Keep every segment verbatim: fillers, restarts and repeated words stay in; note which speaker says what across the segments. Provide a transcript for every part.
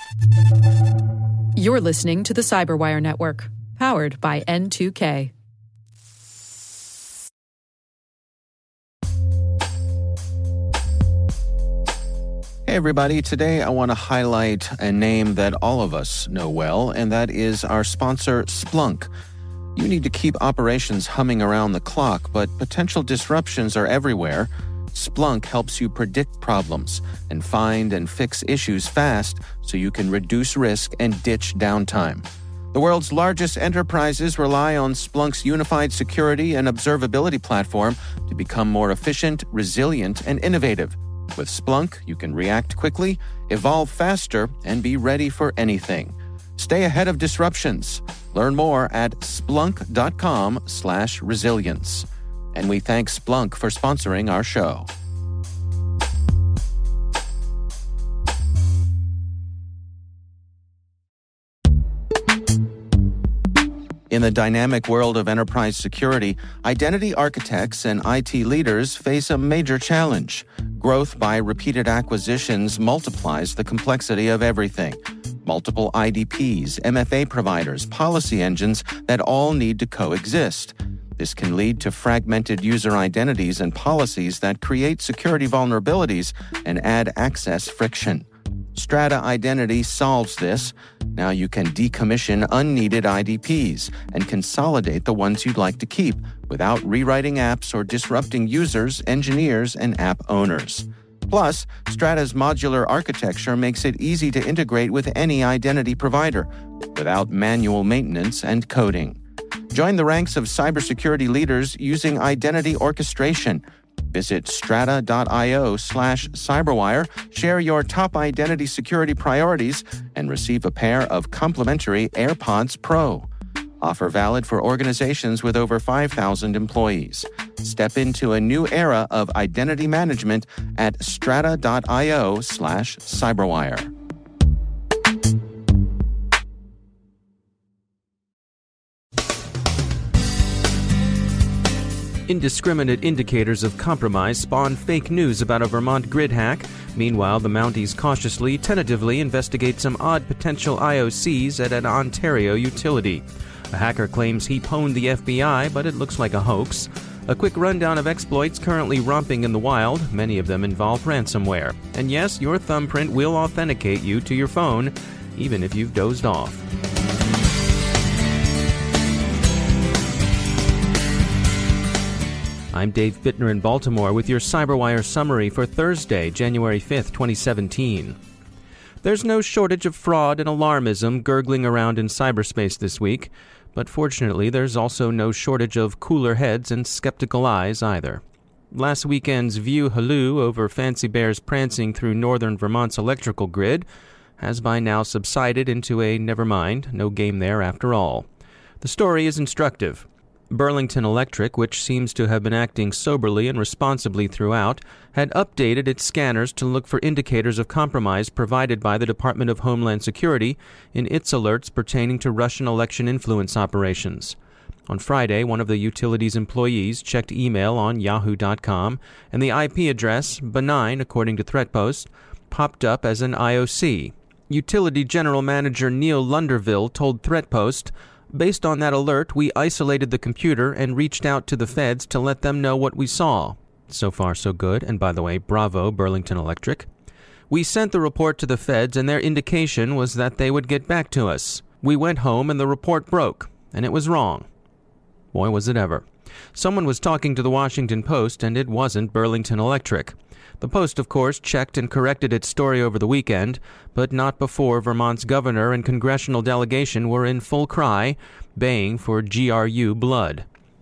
Speaker 1: You're listening to the Cyberwire Network, powered by N two K.
Speaker 2: Hey everybody, today I want to highlight a name that all of us know well, and that is our sponsor, Splunk. You need to keep operations humming around the clock, but potential disruptions are everywhere. Splunk helps you predict problems and find and fix issues fast so you can reduce risk and ditch downtime. The world's largest enterprises rely on Splunk's unified security and observability platform to become more efficient, resilient, and innovative. With Splunk, you can react quickly, evolve faster, and be ready for anything. Stay ahead of disruptions. Learn more at splunk.com slash resilience. And we thank Splunk for sponsoring our show. In the dynamic world of enterprise security, identity architects and I T leaders face a major challenge. Growth by repeated acquisitions multiplies the complexity of everything. Multiple I D Ps, M F A providers, policy engines that all need to coexist. This can lead to fragmented user identities and policies that create security vulnerabilities and add access friction. Strata Identity solves this. Now you can decommission unneeded I D Ps and consolidate the ones you'd like to keep without rewriting apps or disrupting users, engineers, and app owners. Plus, Strata's modular architecture makes it easy to integrate with any identity provider without manual maintenance and coding. Join the ranks of cybersecurity leaders using identity orchestration. Visit strata.io slash cyberwire, share your top identity security priorities, and receive a pair of complimentary AirPods Pro. Offer valid for organizations with over five thousand employees. Step into a new era of identity management at strata.io slash cyberwire.
Speaker 3: Indiscriminate indicators of compromise spawn fake news about a Vermont grid hack. Meanwhile, the Mounties cautiously, tentatively investigate some odd potential I O Cs at an Ontario utility. A hacker claims he pwned the F B I, but it looks like a hoax. A quick rundown of exploits currently romping in the wild. Many of them involve ransomware. And yes, your thumbprint will authenticate you to your phone, even if you've dozed off. I'm Dave Bittner in Baltimore with your CyberWire summary for Thursday, January fifth, twenty seventeen. There's no shortage of fraud and alarmism gurgling around in cyberspace this week, but fortunately there's also no shortage of cooler heads and skeptical eyes either. Last weekend's view halloo over fancy bears prancing through northern Vermont's electrical grid has by now subsided into a never mind, no game there after all. The story is instructive. Burlington Electric, which seems to have been acting soberly and responsibly throughout, had updated its scanners to look for indicators of compromise provided by the Department of Homeland Security in its alerts pertaining to Russian election influence operations. On Friday, one of the utility's employees checked email on yahoo dot com, and the I P address, benign according to ThreatPost, popped up as an I O C. Utility General Manager Neil Lunderville told ThreatPost, "Based on that alert, we isolated the computer and reached out to the feds to let them know what we saw." So far, so good, and by the way, bravo, Burlington Electric. "We sent the report to the feds, and their indication was that they would get back to us. We went home, and the report broke, and it was wrong." Boy, was it ever. Someone was talking to the Washington Post, and it wasn't Burlington Electric. The Post, of course, checked and corrected its story over the weekend, but not before Vermont's governor and congressional delegation were in full cry, baying for G R U blood.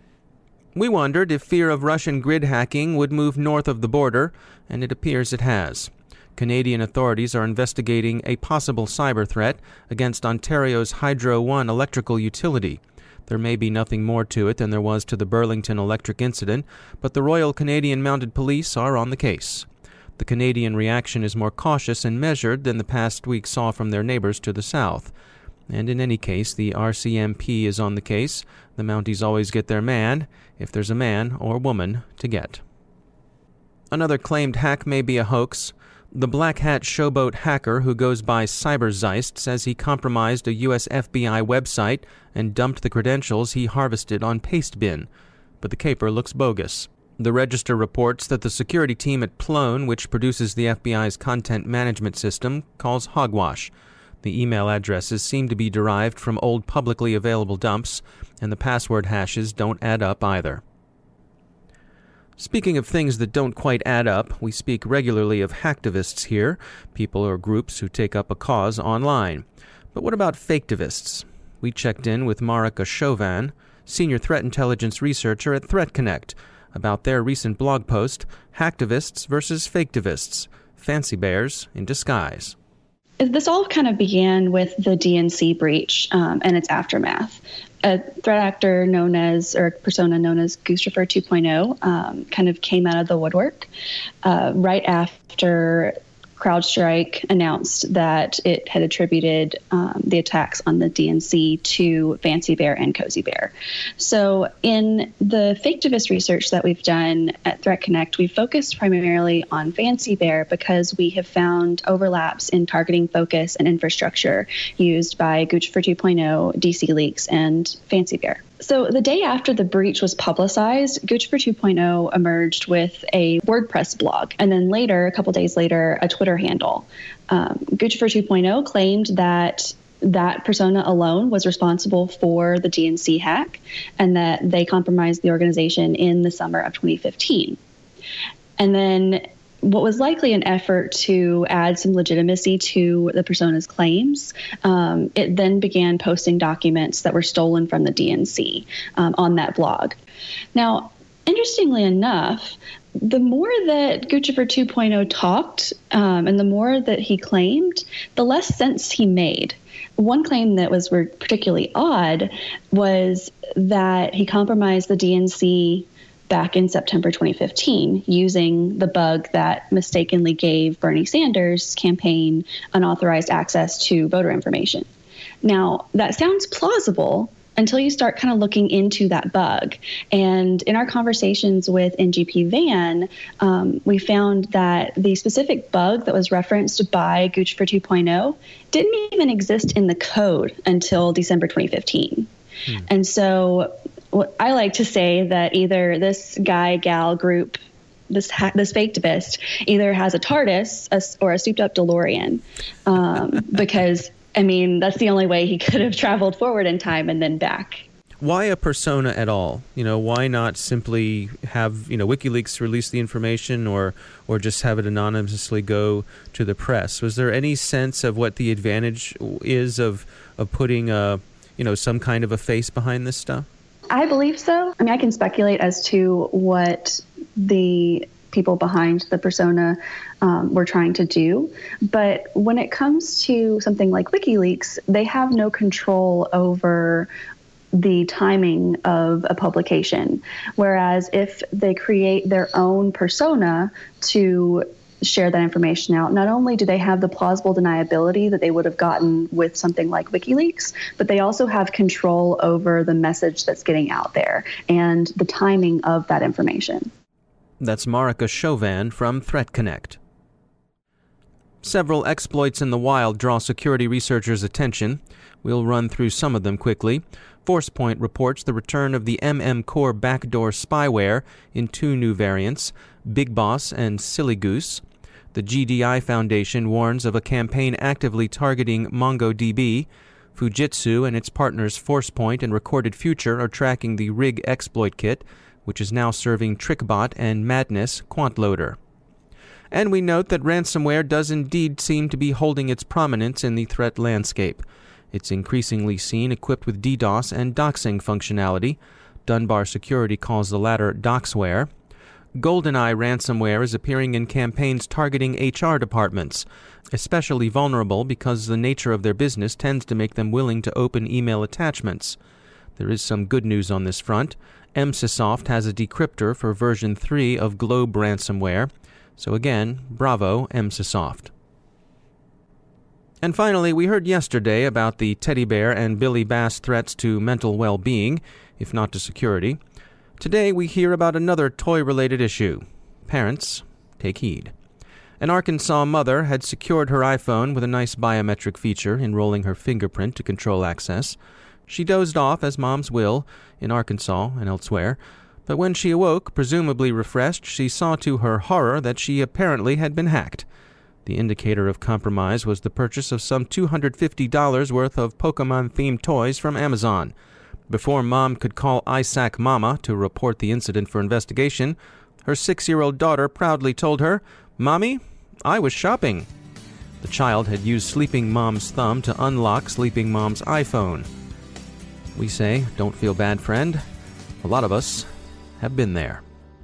Speaker 3: We wondered if fear of Russian grid hacking would move north of the border, and it appears it has. Canadian authorities are investigating a possible cyber threat against Ontario's Hydro One electrical utility. There may be nothing more to it than there was to the Burlington Electric incident, but the Royal Canadian Mounted Police are on the case. The Canadian reaction is more cautious and measured than the past week saw from their neighbors to the south. And in any case, the R C M P is on the case. The Mounties always get their man, if there's a man or woman to get. Another claimed hack may be a hoax. The black hat showboat hacker who goes by CyberZeist says he compromised a U S F B I website and dumped the credentials he harvested on Pastebin, but the caper looks bogus. The Register reports that the security team at Plone, which produces the F B I's content management system, calls hogwash. The email addresses seem to be derived from old publicly available dumps, and the password hashes don't add up either. Speaking of things that don't quite add up, we speak regularly of hacktivists here, people or groups who take up a cause online. But what about faketivists? We checked in with Marika Chauvin, senior threat intelligence researcher at ThreatConnect, about their recent blog post, Hacktivists versus Faketivists, Fancy Bears in Disguise.
Speaker 4: This all kind of began with the D N C breach um, and its aftermath. A threat actor known as, or a persona known as Goostrapher two point oh um, kind of came out of the woodwork uh, right after CrowdStrike announced that it had attributed um, the attacks on the D N C to Fancy Bear and Cozy Bear. So in the Faketivists research that we've done at ThreatConnect, we focused primarily on Fancy Bear because we have found overlaps in targeting focus and infrastructure used by Goostrapher two point oh, D C Leaks, and Fancy Bear. So the day after the breach was publicized, Goostrapher two point oh emerged with a WordPress blog, and then later, a couple days later, a Twitter handle. Um, Goostrapher two point oh claimed that that persona alone was responsible for the D N C hack, and that they compromised the organization in the summer of twenty fifteen. And then what was likely an effort to add some legitimacy to the persona's claims, um, it then began posting documents that were stolen from the D N C um, on that blog. Now, interestingly enough, the more that Goostrapher two point oh talked um, and the more that he claimed, the less sense he made. One claim that was particularly odd was that he compromised the D N C back in September twenty fifteen using the bug that mistakenly gave Bernie Sanders' campaign unauthorized access to voter information. Now, that sounds plausible until you start kind of looking into that bug. And in our conversations with N G P Van, um, we found that the specific bug that was referenced by Goostrapher two point oh didn't even exist in the code until December twenty fifteen. Hmm. And so what I like to say that either this guy, gal, group, this ha- this faktivist either has a TARDIS a, or a souped-up DeLorean, um, because, I mean, that's the only way he could have traveled forward in time and then back.
Speaker 3: Why a persona at all? You know, why not simply have, you know, WikiLeaks release the information or or just have it anonymously go to the press? Was there any sense of what the advantage is of of putting a, you know, some kind of a face behind this stuff?
Speaker 4: I believe so. I mean, I can speculate as to what the people behind the persona um, were trying to do. But when it comes to something like WikiLeaks, they have no control over the timing of a publication. Whereas if they create their own persona to share that information out, not only do they have the plausible deniability that they would have gotten with something like WikiLeaks, but they also have control over the message that's getting out there and the timing of that information.
Speaker 3: That's Marika Chauvin from ThreatConnect. Several exploits in the wild draw security researchers' attention. We'll run through some of them quickly. ForcePoint reports the return of the M M Core backdoor spyware in two new variants, Big Boss and Silly Goose. The G D I Foundation warns of a campaign actively targeting MongoDB. Fujitsu and its partners ForcePoint and Recorded Future are tracking the Rig exploit kit, which is now serving TrickBot and Madness QuantLoader. And we note that ransomware does indeed seem to be holding its prominence in the threat landscape. It's increasingly seen equipped with DDoS and doxing functionality. Dunbar Security calls the latter doxware. GoldenEye ransomware is appearing in campaigns targeting H R departments, especially vulnerable because the nature of their business tends to make them willing to open email attachments. There is some good news on this front. Emsisoft has a decryptor for version three of Globe ransomware. So again, bravo, Emsisoft. And finally, we heard yesterday about the teddy bear and Billy Bass threats to mental well-being, if not to security. Today we hear about another toy-related issue. Parents, take heed. An Arkansas mother had secured her iPhone with a nice biometric feature, enrolling her fingerprint to control access. She dozed off, as moms will, in Arkansas and elsewhere. But when she awoke, presumably refreshed, she saw to her horror that she apparently had been hacked. The indicator of compromise was the purchase of some two hundred fifty dollars worth of Pokemon-themed toys from Amazon. Before Mom could call I S A C Mama to report the incident for investigation, her six-year-old daughter proudly told her, "Mommy, I was shopping." The child had used Sleeping Mom's thumb to unlock Sleeping Mom's iPhone. We say, don't feel bad, friend. A lot of us have been there.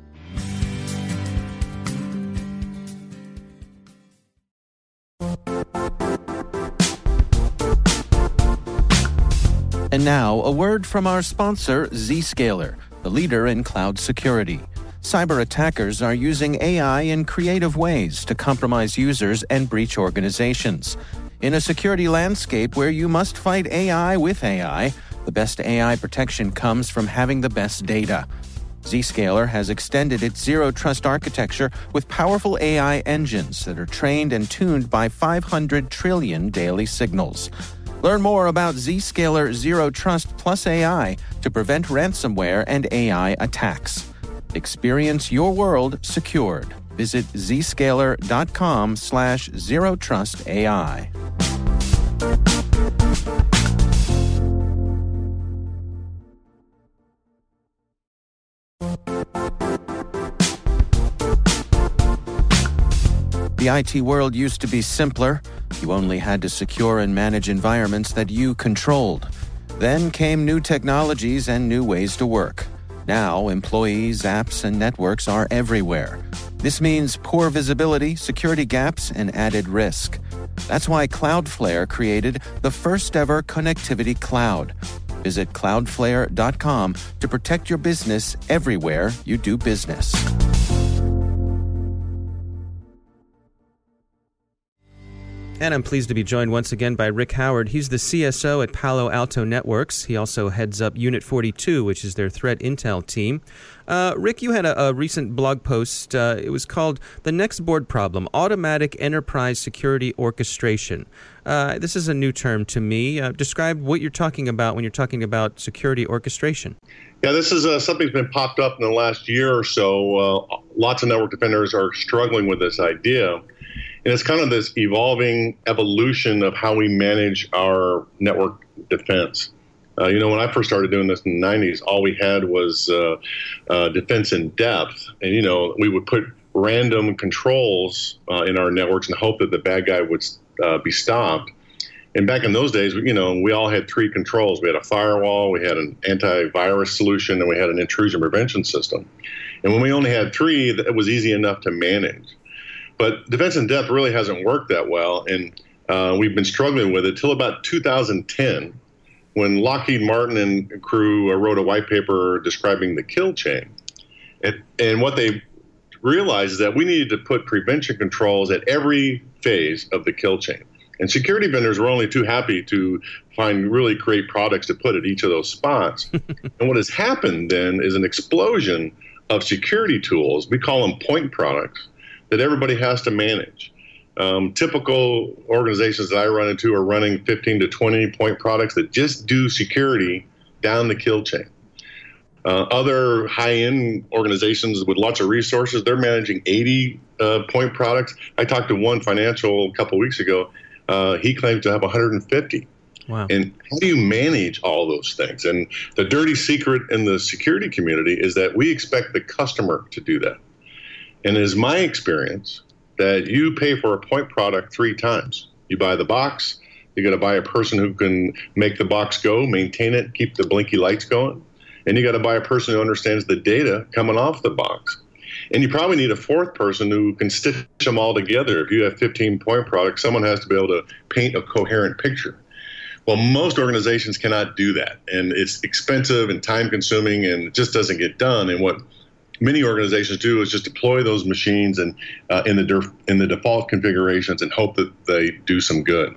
Speaker 2: And now, a word from our sponsor, Zscaler, the leader in cloud security. Cyber attackers are using A I in creative ways to compromise users and breach organizations. In a security landscape where you must fight A I with A I, the best A I protection comes from having the best data. Zscaler has extended its zero-trust architecture with powerful A I engines that are trained and tuned by five hundred trillion daily signals. Learn more about Zscaler Zero Trust Plus A I to prevent ransomware and A I attacks. Experience your world secured. Visit zscaler.com slash zero trust AI. The I T world used to be simpler. You only had to secure and manage environments that you controlled. Then came new technologies and new ways to work. Now, employees, apps, and networks are everywhere. This means poor visibility, security gaps, and added risk. That's why Cloudflare created the first-ever connectivity cloud. Visit cloudflare dot com to protect your business everywhere you do business.
Speaker 3: And I'm pleased to be joined once again by Rick Howard. He's the C S O at Palo Alto Networks. He also heads up Unit forty-two, which is their threat intel team. Uh, Rick, you had a, a recent blog post. Uh, it was called The Next Board Problem, Automatic Enterprise Security Orchestration. Uh, this is a new term to me. Uh, describe what you're talking about when you're talking about security orchestration.
Speaker 5: Yeah, this is uh, something that's been popped up in the last year or so. Uh, lots of network defenders are struggling with this idea. And it's kind of this evolving evolution of how we manage our network defense. Uh, you know, when I first started doing this in the nineties, all we had was uh, uh, defense in depth. And, you know, we would put random controls uh, in our networks and hope that the bad guy would uh, be stopped. And back in those days, you know, we all had three controls. We had a firewall, we had an antivirus solution, and we had an intrusion prevention system. And when we only had three, it was easy enough to manage. But defense in depth really hasn't worked that well, and uh, we've been struggling with it till about two thousand ten, when Lockheed Martin and crew uh, wrote a white paper describing the kill chain. And, and what they realized is that we needed to put prevention controls at every phase of the kill chain. And security vendors were only too happy to find really great products to put at each of those spots. And what has happened then is an explosion of security tools, we call them point products, that everybody has to manage. Um, typical organizations that I run into are running fifteen to twenty point products that just do security down the kill chain. Uh, other high-end organizations with lots of resources, they're managing eighty uh, point products. I talked to one financial a couple of weeks ago. Uh, he claimed to have one hundred fifty.
Speaker 3: Wow.
Speaker 5: And how do you manage all those things? And the dirty secret in the security community is that we expect the customer to do that. And it is my experience that you pay for a point product three times. You buy the box, you got to buy a person who can make the box go, maintain it, keep the blinky lights going, and you got to buy a person who understands the data coming off the box. And you probably need a fourth person who can stitch them all together. If you have fifteen point products, someone has to be able to paint a coherent picture. Well, most organizations cannot do that, and it's expensive and time consuming, and it just doesn't get done. And what many organizations do is just deploy those machines and uh, in the def- in the default configurations and hope that they do some good.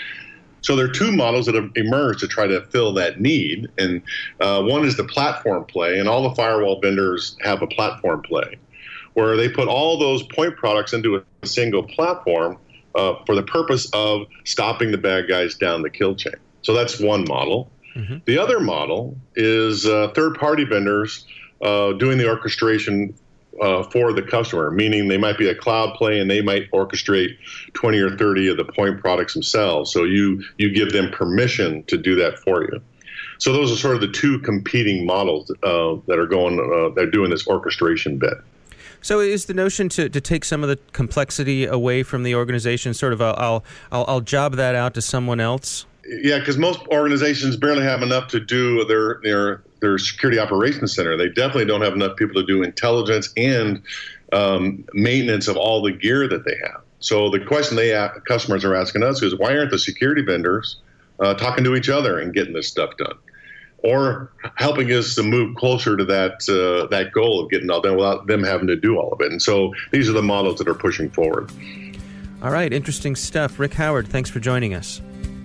Speaker 5: So there are two models that have emerged to try to fill that need, and uh, one is the platform play, and all the firewall vendors have a platform play, where they put all those point products into a single platform uh, for the purpose of stopping the bad guys down the kill chain. So that's one model. Mm-hmm. The other model is uh, third-party vendors uh, doing the orchestration uh, for the customer, meaning they might be a cloud play and they might orchestrate twenty or thirty of the point products themselves. So you you give them permission to do that for you. So those are sort of the two competing models uh, that are going, uh, they're doing this orchestration bit.
Speaker 3: So is the notion to, to take some of the complexity away from the organization, sort of I'll I'll I'll, I'll job that out to someone else?
Speaker 5: Yeah, because most organizations barely have enough to do their their their security operations center. They definitely don't have enough people to do intelligence and um, maintenance of all the gear that they have. So the question they a- customers are asking us is, why aren't the security vendors uh, talking to each other and getting this stuff done, or helping us to move closer to that uh, that goal of getting it all done without them having to do all of it? And so these are the models that are pushing forward.
Speaker 3: All right, interesting stuff. Rick Howard, thanks for joining us.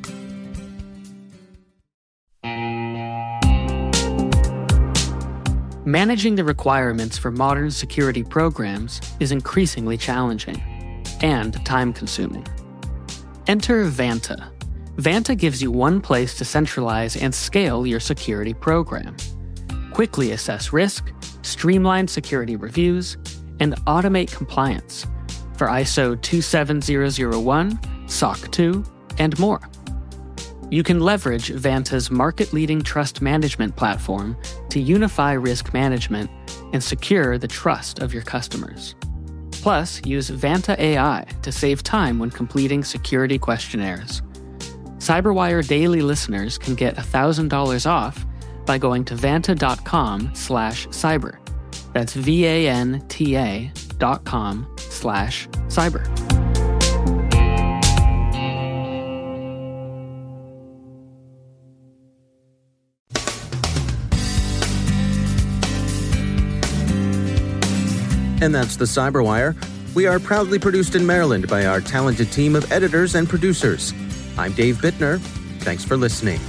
Speaker 6: Managing the requirements for modern security programs is increasingly challenging and time-consuming. Enter Vanta. Vanta gives you one place to centralize and scale your security program. Quickly assess risk, streamline security reviews, and automate compliance for I S O two seven zero zero one, S O C two, and more. You can leverage Vanta's market-leading trust management platform to unify risk management and secure the trust of your customers. Plus, use Vanta A I to save time when completing security questionnaires. CyberWire Daily listeners can get one thousand dollars off by going to vanta.com slash cyber. That's V-A-N-T-A dot com slash cyber.
Speaker 2: And that's the Cyberwire. We are proudly produced in Maryland by our talented team of editors and producers. I'm Dave Bittner. Thanks for listening.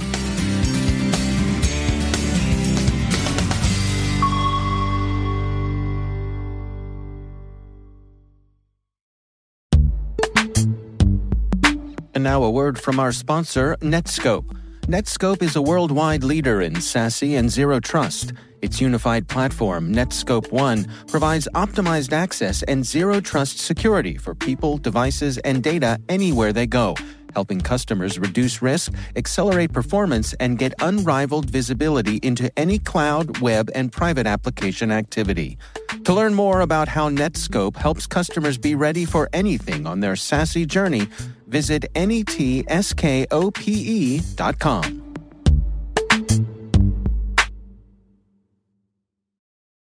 Speaker 2: And now a word from our sponsor, Netskope. Netskope is a worldwide leader in SASE and Zero Trust. Its unified platform, Netskope One, provides optimized access and zero-trust security for people, devices, and data anywhere they go, helping customers reduce risk, accelerate performance, and get unrivaled visibility into any cloud, web, and private application activity. To learn more about how Netskope helps customers be ready for anything on their SASE journey, visit netskope dot com.